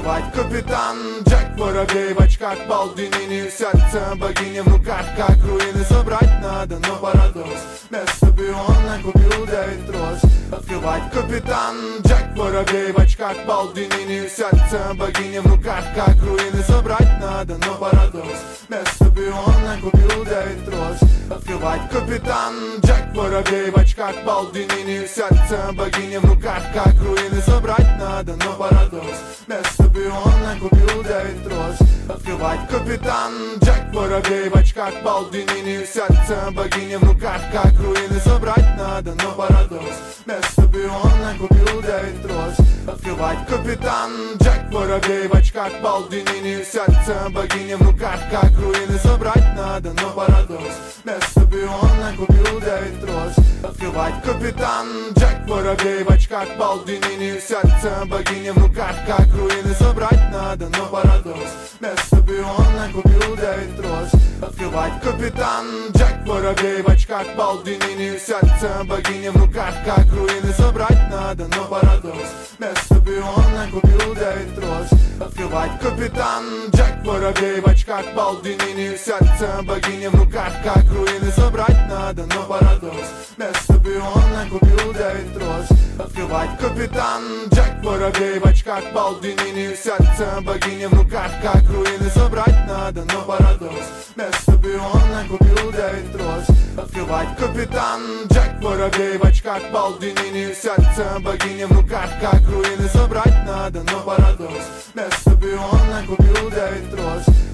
Открывать капитан Джек Воробей в очках, Балдинини, сердце богини в руках, как руины. Собрать надо, но парадокс, вместо биона купил Дэвид Росс. Открывать капитан Джек Воробей в очках, Балдинини, сердце богини в руках, как руины. Собрать надо, но парадокс, вместо биона купил Дэвид Росс. Открывать капитан Джек Воробей в очках, Балдинини, сердце богини в руках, как руины. Собрать надо, но парадокс, вместо биона купил Дэвид Росс. Открывать капитан Джек Воробей в очках, Балдинини, сердце богини в руках, как руины. Собрать надо, но парадокс, вместо биона купил Дэвид Росс. Открывать капитан Джек Воробей в очках, Балдинини, сердце богини в руках, как руины. Собрать надо, но парадокс, вместо биона купил Дэвид Росс. Открывать капитан Джек Воробей в очках, Балдинини, сердце богини в руках, как руины. Собрать надо, но парадокс, вместо биона купил Дэвид Росс. Открывать капитан Джек Воробей в очках, Балдинини, сердце богини в руках, как руины. Собрать надо, но парадокс, вместо биона купил Дэвид Росс. Открывать капитан Джек Воробей в очках, Балдинини, сердце богини в руках, как руины. Собрать надо, но парадокс, вместо биона купил Дэвид Росс. Открывать капитан Джек Воробей в очках, Балдинини, сердце богини в руках, как руины. Собрать надо, но парадокс, вместо биона купил Дэвид Росс. Открывать капитан Джек Воробей в очках, Балдинини, сердце богини в руках, как руины. Собрать надо, но парадокс, вместо биона купил Дэвид Росс.